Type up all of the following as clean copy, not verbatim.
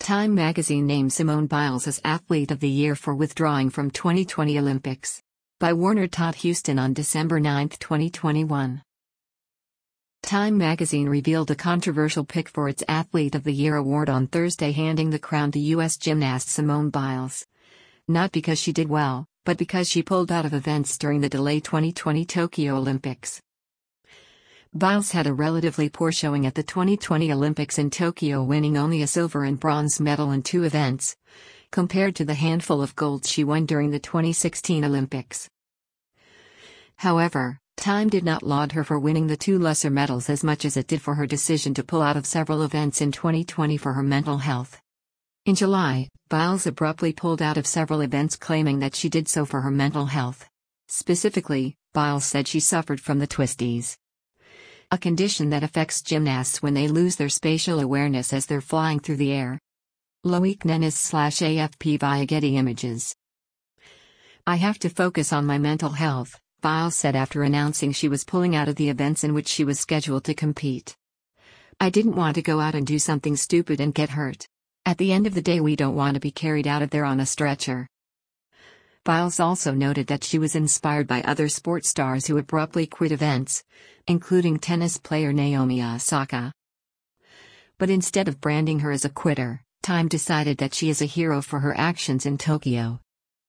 Time magazine named Simone Biles as Athlete of the Year for withdrawing from 2020 Olympics. By Warner Todd Houston on December 9, 2021. Time magazine revealed a controversial pick for its Athlete of the Year award on Thursday, handing the crown to U.S. gymnast Simone Biles. Not because she did well, but because she pulled out of events during the delayed 2020 Tokyo Olympics. Biles had a relatively poor showing at the 2020 Olympics in Tokyo, winning only a silver and bronze medal in 2 events, compared to the handful of golds she won during the 2016 Olympics. However, Time did not laud her for winning the 2 lesser medals as much as it did for her decision to pull out of several events in 2020 for her mental health. In July, Biles abruptly pulled out of several events, claiming that she did so for her mental health. Specifically, Biles said she suffered from the twisties, a condition that affects gymnasts when they lose their spatial awareness as they're flying through the air. Loic Nenes/AFP via Getty Images. "I have to focus on my mental health," Biles said after announcing she was pulling out of the events in which she was scheduled to compete. "I didn't want to go out and do something stupid and get hurt. At the end of the day, we don't want to be carried out of there on a stretcher." Biles also noted that she was inspired by other sports stars who abruptly quit events, including tennis player Naomi Osaka. But instead of branding her as a quitter, Time decided that she is a hero for her actions in Tokyo.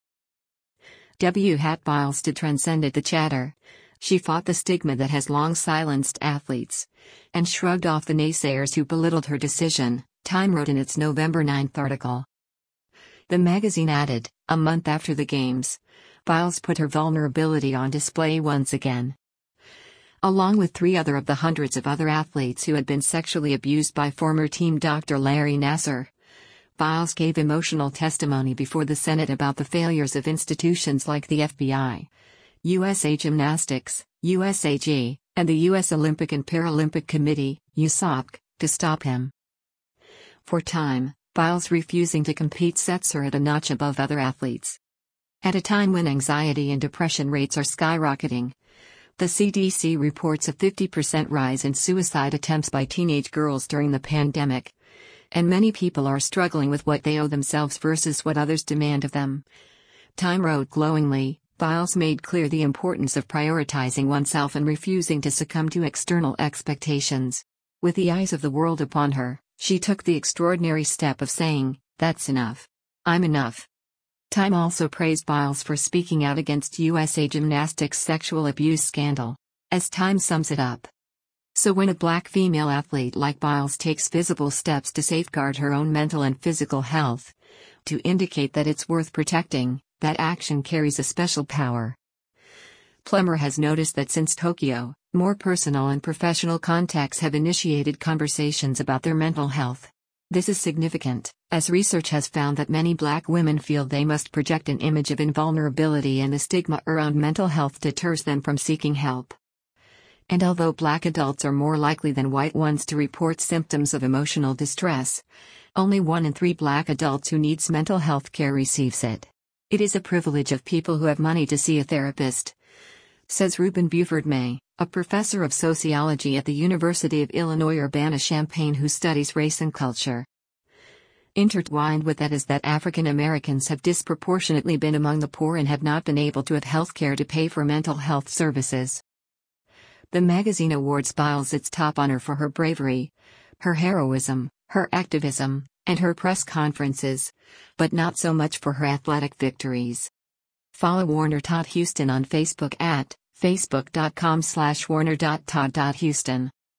Biles transcended the chatter. She fought the stigma that has long silenced athletes, and shrugged off the naysayers who belittled her decision, Time wrote in its November 9 article. The magazine added, a month after the Games, Biles put her vulnerability on display once again. Along with 3 other of the hundreds of other athletes who had been sexually abused by former team Dr. Larry Nassar, Biles gave emotional testimony before the Senate about the failures of institutions like the FBI, USA Gymnastics, USAG, and the U.S. Olympic and Paralympic Committee, USOC, to stop him. For Time, Biles refusing to compete sets her at a notch above other athletes. At a time when anxiety and depression rates are skyrocketing, the CDC reports a 50% rise in suicide attempts by teenage girls during the pandemic, and many people are struggling with what they owe themselves versus what others demand of them. Time wrote glowingly, Biles made clear the importance of prioritizing oneself and refusing to succumb to external expectations. With the eyes of the world upon her, she took the extraordinary step of saying, "That's enough. I'm enough." Time also praised Biles for speaking out against USA Gymnastics' sexual abuse scandal. As Time sums it up, "So when a black female athlete like Biles takes visible steps to safeguard her own mental and physical health, to indicate that it's worth protecting, that action carries a special power." Plummer has noticed that since Tokyo, more personal and professional contacts have initiated conversations about their mental health. This is significant, as research has found that many black women feel they must project an image of invulnerability, and the stigma around mental health deters them from seeking help. And although black adults are more likely than white ones to report symptoms of emotional distress, only 1 in 3 black adults who needs mental health care receives it. "It is a privilege of people who have money to see a therapist," says Ruben Buford-May, a professor of sociology at the University of Illinois Urbana-Champaign who studies race and culture. Intertwined with that is that African Americans have disproportionately been among the poor and have not been able to have health care to pay for mental health services. The magazine awards Biles its top honor for her bravery, her heroism, her activism, and her press conferences, but not so much for her athletic victories. Follow Warner Todd Houston on Facebook at facebook.com/warner.todd.houston.